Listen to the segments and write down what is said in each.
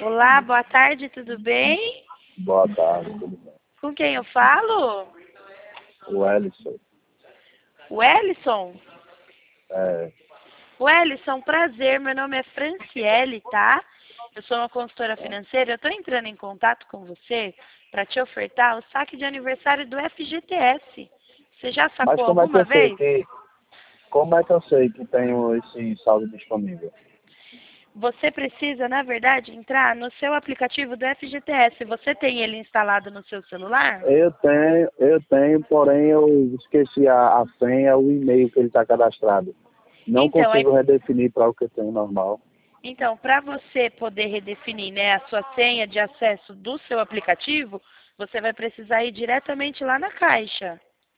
Olá, boa tarde, tudo bem? Boa tarde, tudo bem? Com quem eu falo? O Ellison, Wellison? é, Wellison, prazer, meu nome é Franciele, tá? Eu sou uma consultora financeira, eu estou entrando em contato com você para te ofertar o saque de aniversário do FGTS. Você já mas sacou alguma vez? como é que eu sei que tenho esse saldo disponível? Você precisa, na verdade, entrar no seu aplicativo do FGTS. Você tem ele instalado no seu celular? Eu tenho, porém eu esqueci a senha, o e-mail que ele está cadastrado. Não Então, consigo redefinir para o que eu tenho normal. Então, para você poder redefinir, né, a sua senha de acesso do seu aplicativo, você vai precisar ir diretamente lá na Caixa.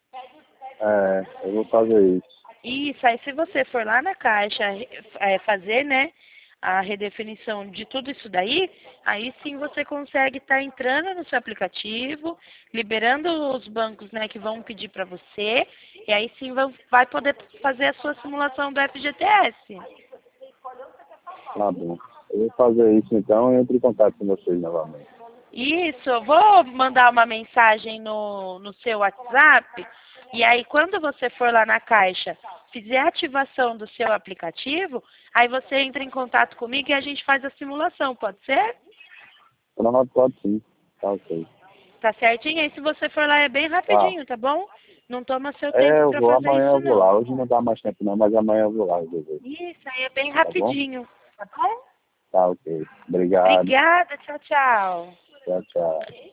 Eu vou fazer isso. Isso, aí se você for lá na Caixa fazer, né, a redefinição de tudo isso daí, aí sim você consegue estar entrando no seu aplicativo, liberando os bancos, né, que vão pedir para você, e aí sim vai poder fazer a sua simulação do FGTS. Tá bom. Eu vou fazer isso então e entro em contato com vocês novamente. Isso, eu vou mandar uma mensagem no seu WhatsApp, e aí quando você for lá na Caixa, fizer a ativação do seu aplicativo, aí você entra em contato comigo e a gente faz a simulação, pode ser? Pronto, pode sim. Tá ok. Tá certinho? Aí se você for lá é bem Tá. rapidinho, tá bom? Não toma seu tempo Eu para vou, fazer amanhã isso eu vou lá. não. Hoje não dá mais tempo não, mas amanhã eu vou lá resolver. Isso, aí é bem Tá bom? rapidinho, tá bom? Tá ok. Obrigado. Obrigada, tchau, tchau. Tchau, tchau.